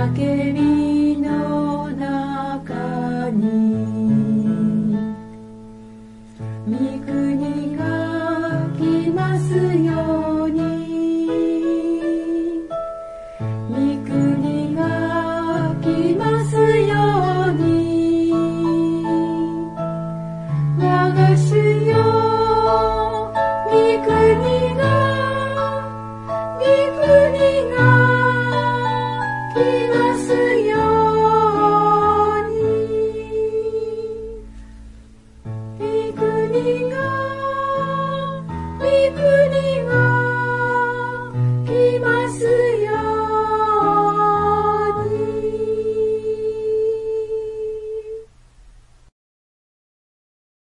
叫びの中に御国が来ますように、御国が来ますように、我が主よ、御国が来ますように、御国が